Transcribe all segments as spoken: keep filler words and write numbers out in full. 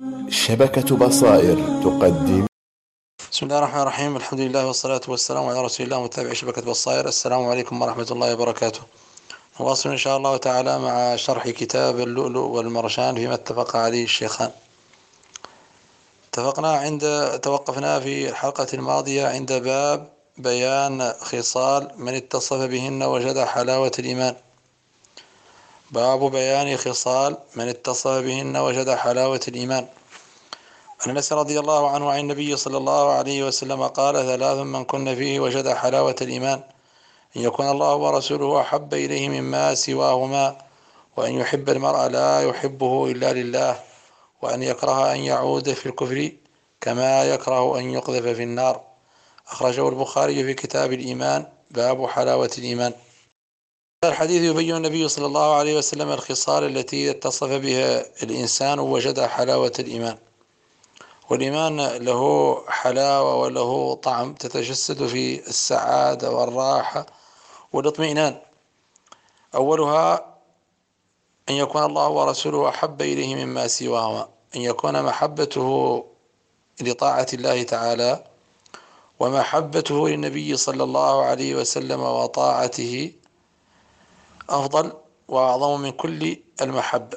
شبكة بصائر تقدم. بسم الله الرحمن الرحيم. الحمد لله والصلاة والسلام على رسول الله متابع شبكة بصائر. السلام عليكم ورحمة الله وبركاته. نواصل إن شاء الله تعالى مع شرح كتاب اللؤلؤ والمرجان فيما اتفق عليه الشيخان. اتفقنا عند توقفنا في الحلقة الماضية عند باب بيان خصال من اتصف بهن وجد حلاوة الإيمان. باب بيان خصال من اتصف بهن وجد حلاوة الإيمان. عن أنس رضي الله عنه عن النبي صلى الله عليه وسلم قال: ثلاث من كن فيه وجد حلاوة الإيمان: أن يكون الله ورسوله أحب إليه مما سواهما، وأن يحب المرء لا يحبه إلا لله، وأن يكره أن يعود في الكفر كما يكره أن يقذف في النار. أخرجه البخاري في كتاب الإيمان باب حلاوة الإيمان. هذا الحديث يبين النبي صلى الله عليه وسلم الخصال التي اتصف بها الإنسان وجد حلاوة الإيمان. والإيمان له حلاوة وله طعم تتجسد في السعادة والراحة والاطمئنان. أولها أن يكون الله ورسوله أحب إليه مما سواهما، أن يكون محبته لطاعة الله تعالى ومحبته للنبي صلى الله عليه وسلم وطاعته أفضل وأعظم من كل المحبة،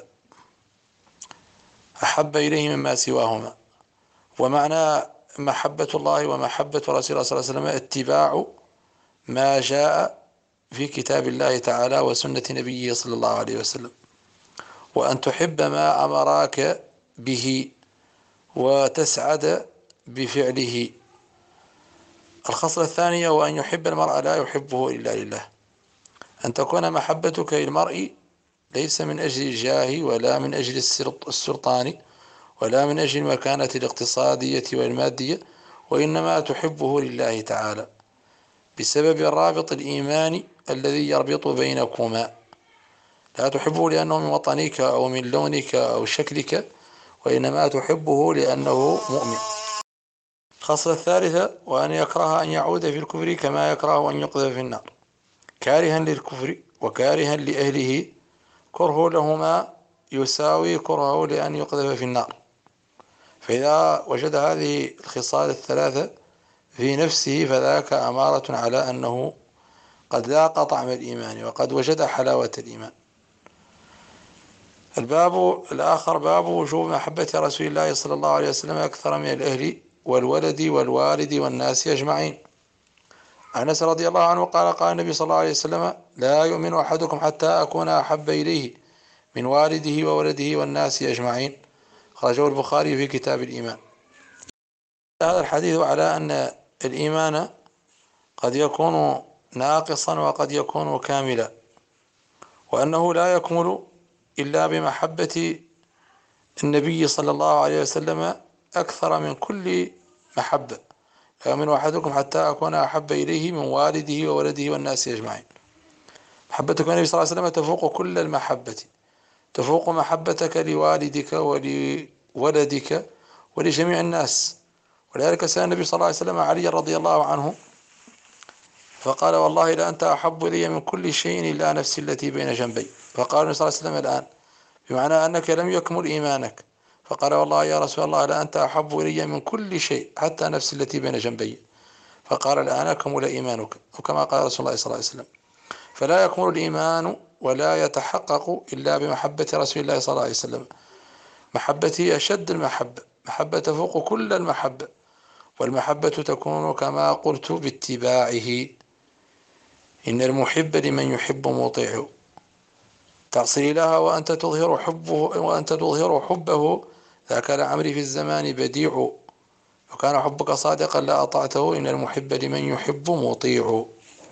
أحب إليه مما سواهما. ومعنى محبة الله ومحبة رسول الله صلى الله عليه وسلم اتباع ما جاء في كتاب الله تعالى وسنة نبيه صلى الله عليه وسلم، وأن تحب ما أمراك به وتسعد بفعله. الخصلة الثانية: وأن يحب المرء لا يحبه إلا لله، أن تكون محبتك للمرء ليس من أجل الجاه ولا من أجل السلطان ولا من أجل المكانة الاقتصادية والمادية، وإنما تحبه لله تعالى بسبب الرابط الإيماني الذي يربط بينكما. لا تحبه لأنه من وطنك أو من لونك أو شكلك، وإنما تحبه لأنه مؤمن. الخصلة الثالثة: وأن يكره أن يعود في الكفر كما يكره أن يقذف في النار، كارها للكفر وكارها لأهله، كره لهما يساوي كرهه لأن يقذف في النار. فإذا وجد هذه الخصال الثلاثة في نفسه فذاك أمارة على أنه قد ذاق طعم الإيمان وقد وجد حلاوة الإيمان. الباب الآخر باب وجوب محبة رسول الله صلى الله عليه وسلم أكثر من الأهل والولد والوالد والناس أجمعين. عن أنس رضي الله عنه قال: قال النبي صلى الله عليه وسلم: لا يؤمن أحدكم حتى أكون أحب إليه من والده وولده والناس أجمعين. أخرجه البخاري في كتاب الإيمان. هذا الحديث على أن الإيمان قد يكون ناقصا وقد يكون كاملا، وأنه لا يكمل إلا بمحبة النبي صلى الله عليه وسلم أكثر من كل محبة. لا يؤمن أحدكم حتى أكون أحب إليه من والده وولده والناس أجمعين. محبتك النبي صلى الله عليه وسلم تفوق كل المحبة، تفوق محبتك لوالدك ولولدك ولجميع الناس. ولذلك سأل النبي صلى الله عليه وسلم علي رضي الله عنه فقال: والله لأنت أحب إلي من كل شيء إلا نفسي التي بين جنبي. فقال النبي صلى الله عليه وسلم: الآن، بمعنى أنك لم يكمل إيمانك. فقال: والله يا رسول الله لأنت أحب إلي من كل شيء حتى نفسي التي بين جنبي. فقال: الآن كمل إيمانك، وكما قال رسول الله صلى الله عليه وسلم. فلا يكمل الإيمان ولا يتحقق إلا بمحبة رسول الله صلى الله عليه وسلم. محبته أشد المحبة، محبة تفوق كل المحبة، والمحبة تكون كما قلت باتباعه. إن المحب لمن يحب مطيع. تعصي الله وأنت تظهر حبه وأنت تظهر حبه ذاك لعمري في الزمان بديع. وكان حبك صادقا لا أطعته، إن المحب لمن يحب مطيع.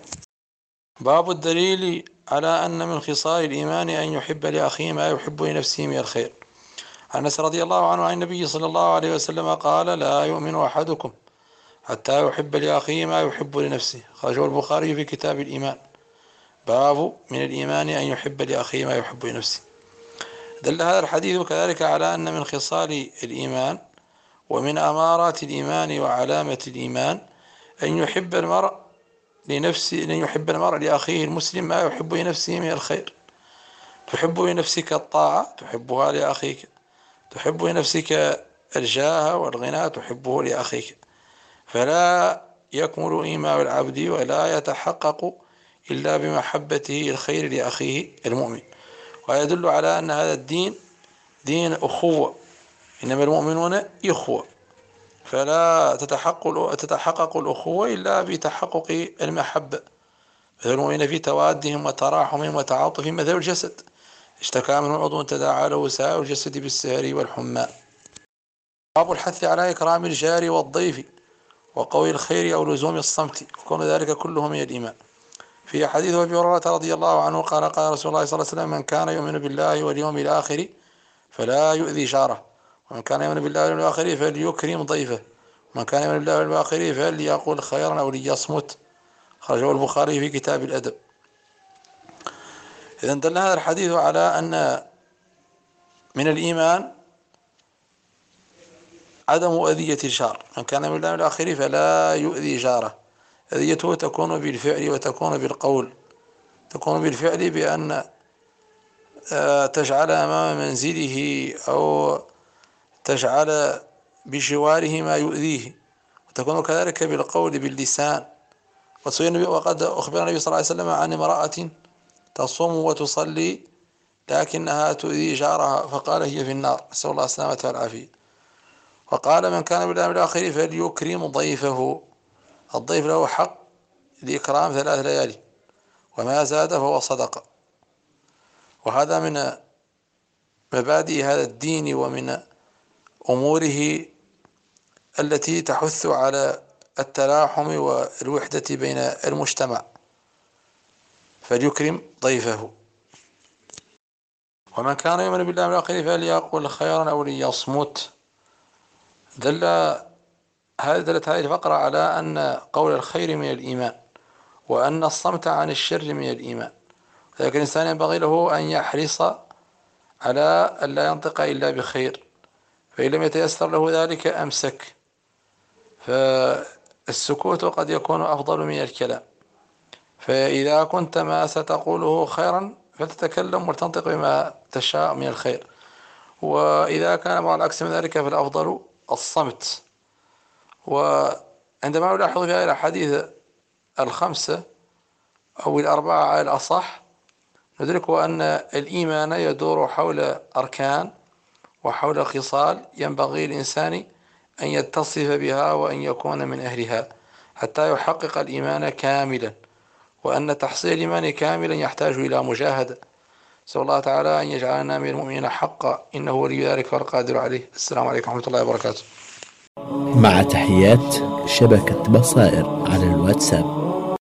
باب الدليل على أن من خصال الإيمان أن يحب لأخيه ما يحب لنفسه من الخير. عن أنس رضي الله عنه عن النبي صلى الله عليه وسلم قال: لا يؤمن أحدكم حتى يحب لأخيه ما يحب لنفسه. أخرجه البخاري في كتاب الإيمان باب من الإيمان أن يحب لأخيه ما يحب لنفسه. دل هذا الحديث كذلك على أن من خصال الإيمان ومن أمارات الإيمان وعلامة الإيمان أن يحب المرء لنفسه، أن يحب المرء لأخيه المسلم ما يحب لنفسه من الخير. تحب لنفسك الطاعة تحبها لأخيك، تحب لنفسك الجاه والغنى تحبه لأخيك، فلا يكمل إيمان العبد ولا يتحقق إلا بمحبته الخير لأخيه المؤمن. ويدل على أن هذا الدين دين أخوة، إنما المؤمنون إخوة، فلا تتحقق, تتحقق الأخوة إلا بتحقق المحبة. مثل المؤمنين في توادهم وتراحمهم وتعاطفهم مثل الجسد، اشتكى منه عضو تداعى له سائر الجسد بالسهر والحمى. باب الحث على إكرام الجار والضيف وقول الخير أو لزوم الصمت، وكون ذلك كله من الإيمان. في حديث أبي هريرة رضي الله عنه قال قال رسول الله صلى الله عليه وسلم: من كان يؤمن بالله واليوم الآخر فلا يؤذي جاره، ومن كان يؤمن بالله واليوم الآخر فليكرم ضيفه، ومن كان يؤمن بالله واليوم الآخر فليقل خيرا أو ليصمت. خرجه البخاري في كتاب الأدب. إذن دل هذا الحديث على أن من الإيمان عدم أذية الجار، من كان يؤمن بالله واليوم الآخر فلا يؤذي جاره. أذيته تكون بالفعل وتكون بالقول. تكون بالفعل بأن تجعل أمام منزله أو تجعل بجواره ما يؤذيه، وتكون كذلك بالقول باللسان. وقد أخبر النبي صلى الله عليه وسلم عن امرأة تصوم وتصلي لكنها تؤذي جارها فقال هي في النار، نسأل الله السلامة والعافية. وقال: من كان بالله والآخر فليكرم ضيفه، الضيف له حق لإكرام ثلاث ليالي، وما زاد فهو صدقة. وهذا من مبادئ هذا الدين ومن أموره التي تحث على التلاحم والوحدة بين المجتمع، فليكرم ضيفه. ومن كان يؤمن بالله والآخر فليقل خيرا أو ليصمت. دل هذه دلت هذه الفقرة على أن قول الخير من الإيمان، وأن الصمت عن الشر من الإيمان. لكن الإنسان ينبغي له أن يحرص على أن لا ينطق إلا بخير، فإن لم يتيسر له ذلك أمسك، فالسكوت قد يكون أفضل من الكلام. فإذا كنت ما ستقوله خيرا فتتكلم وتنطق بما تشاء من الخير، وإذا كان مع العكس من ذلك فالأفضل الصمت. وعندما نلاحظ في هذه الأحاديث الخمسة أو الأربعة على الأصح ندرك أن الإيمان يدور حول أركان وحول خصال ينبغي الإنسان أن يتصف بها وأن يكون من أهلها حتى يحقق الإيمان كاملا، وأن تحصيل الإيمان كاملا يحتاج إلى مجاهدة. نسأل الله تعالى أن يجعلنا من المؤمنين حقا، إنه ولي ذلك والقادر عليه. السلام عليكم ورحمة الله وبركاته. مع تحيات شبكة بصائر على الواتساب.